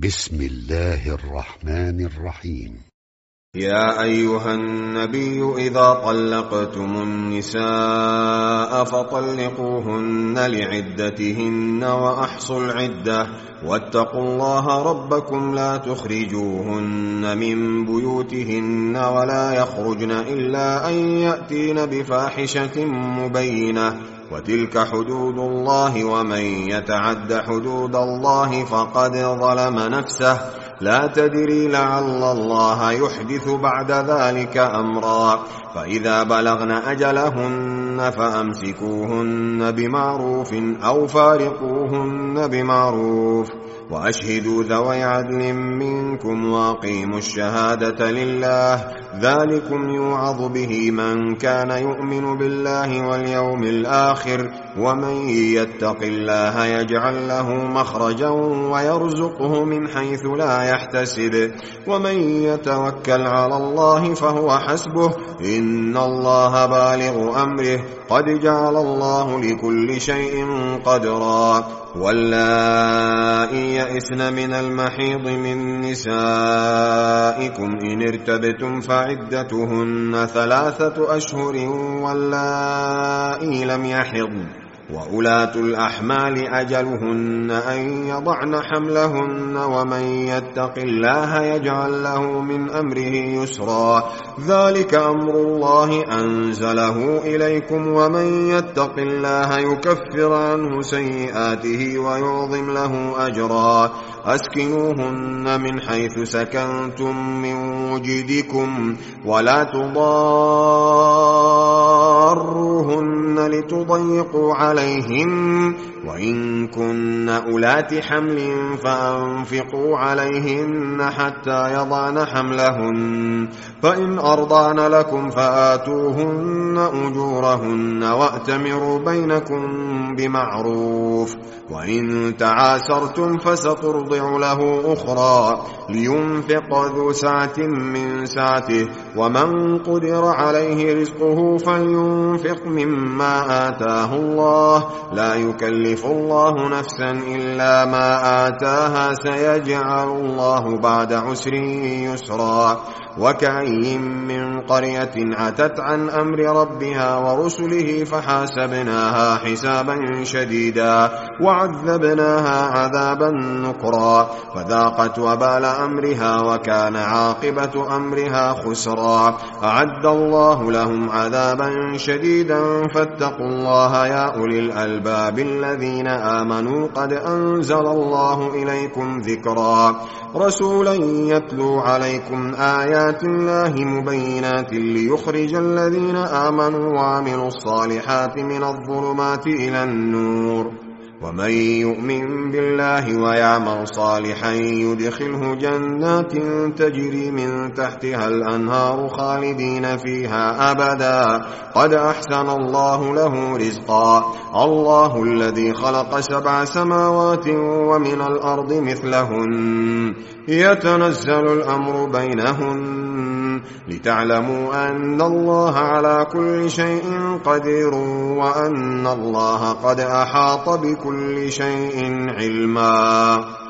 بسم الله الرحمن الرحيم. يا أيها النبي إذا طلقتم النساء فطلقوهن لعدتهن وأحصوا العدة واتقوا الله ربكم لا تخرجوهن من بيوتهن ولا يخرجن إلا أن يأتين بفاحشة مبينة وتلك حدود الله ومن يتعد حدود الله فقد ظلم نفسه لا تدري لعل الله يحدث بعد ذلك أمرا فإذا بلغن أجلهن فأمسكوهن بمعروف أو فارقوهن بمعروف وأشهدوا ذوي عدل منكم وأقيموا الشهادة لله ذلكم يوعظ به من كان يؤمن بالله واليوم الآخر ومن يتق الله يجعل له مخرجا ويرزقه من حيث لا يحتسب ومن يتوكل على الله فهو حسبه إن الله بالغ أمره قد جعل الله لكل شيء قدرا واللائي يئسن من المحيض من نسائكم إن ارتبتم فعدتهن 3 أشهر واللائي لم يحضن وأولاة الأحمال أجلهن أن يضعن حملهن ومن يتق الله يجعل له من أمره يسرا ذلك أمر الله أنزله إليكم ومن يتق الله يكفر عنه سيئاته ويعظم له أجرا أسكنوهن من حيث سكنتم من وجدكم ولا تضاروهن لتضيقوا عليهن وإن كن أولات حمل فأنفقوا عليهن حتى يضعن حملهن فإن أرضعن لكم فآتوهن أجورهن وأتمروا بينكم بمعروف وإن تعاسرتم فسترضع له أخرى لينفق ذو سعة من سعته ومن قدر عليه رزقه فلينفق مما آتاه الله لا يكلف الله نفسا إلا ما آتاها سيجعل الله بعد عسر يسرا وكأي من قرية عتت عن أمر ربها ورسله فحاسبناها حسابا شديدا وعذبناها عذابا نكرا فذاقت وبال أمرها وكان عاقبة أمرها خسرا أعد الله لهم عذابا شديدا فاتقوا الله يا أولي الألباب الذين آمنوا قد أنزل الله إليكم ذكرا رسولا يتلو عليكم آيات الله مبينات ليخرج الذين آمنوا وعملوا الصالحات من الظلمات إلى النور ومن يؤمن بالله ويعمل صالحا يدخله جنات تجري من تحتها الأنهار خالدين فيها أبدا قد أحسن الله له رزقا الله الذي خلق 7 سماوات ومن الأرض مثلهن يتنزل الأمر بينهن لتعلموا أن الله على كل شيء قدير وأن الله قد أحاط بكل شيء علما.